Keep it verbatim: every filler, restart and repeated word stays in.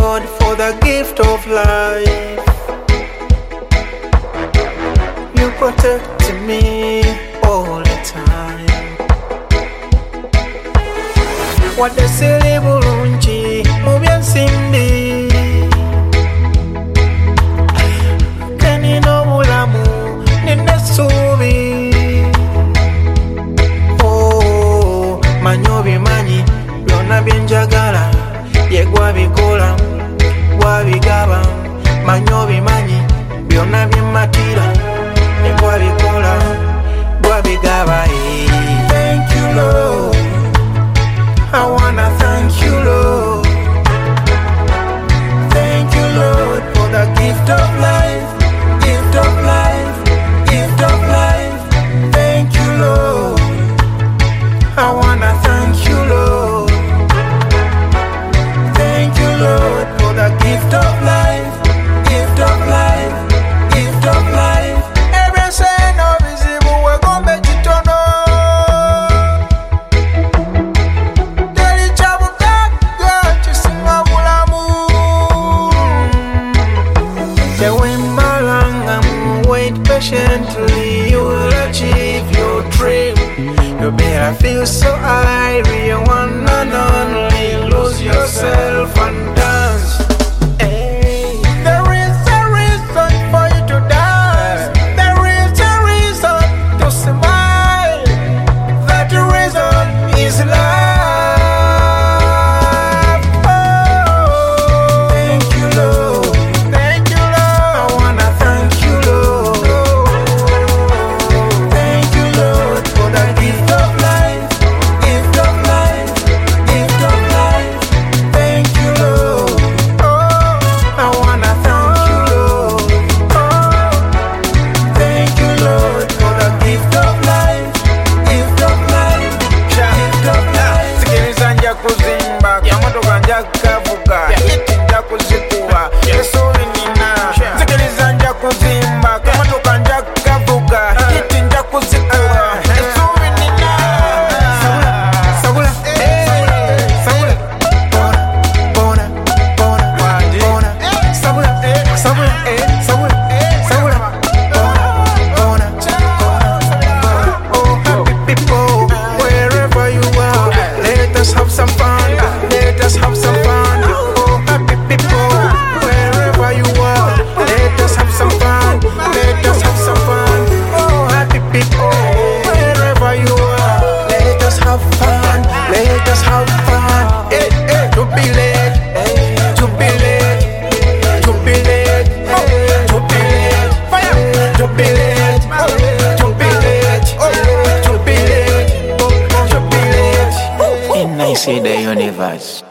Lord, for the gift of life. You protect me all the time. What the silly bulunchi, Mubian Simbi. Kenny no mulamu, Ninasubi. Oh, Manyobi Mani, Yona Benjagala, Yegwa Bikola, Wabigaba, Manyobi Mani, Yona Bimatira, Yegwa Bikola, Wabigaba. Thank you, Lord. I wanna thank you, Lord. Thank you, Lord, for the gift of life, gift of life, gift of life. Thank you, Lord. I wanna thank you, Lord. Thank you, Lord, for the gift of life, gift of life, gift of life. Every say no visible, we're gonna make it on. Patiently, you will achieve your dream. You better feel so high, real one and only. Lose yourself and dance. Hey. There is a reason for you to dance. There is a reason to smile. That reason is love. Oh, thank you, Lord. Thank you, Lord. I wanna thank you, Lord. Kuzimba kamotoka nja kavuga hiti nja kuzikuwa esuri nina sikiliza nja kuzimba kamotoka nja kavuga hiti nja kuzikuwa esuri nina sabula sabula bona bona bona sabula sabula sabula sabula bona bona. Oh happy people, wherever you are, let us have some fun. Let us have some fun. Oh, happy people, wherever you are, let us have some fun. Let us have some fun. Oh, happy people, wherever you are, let us have fun. Let us have fun. Hey, hey, don't be late. Hey, don't be late. Don't be late. Hey, don't be late. Fire. Don't be late. Don't be late. Don't be late. Don't be late. In I see the universe.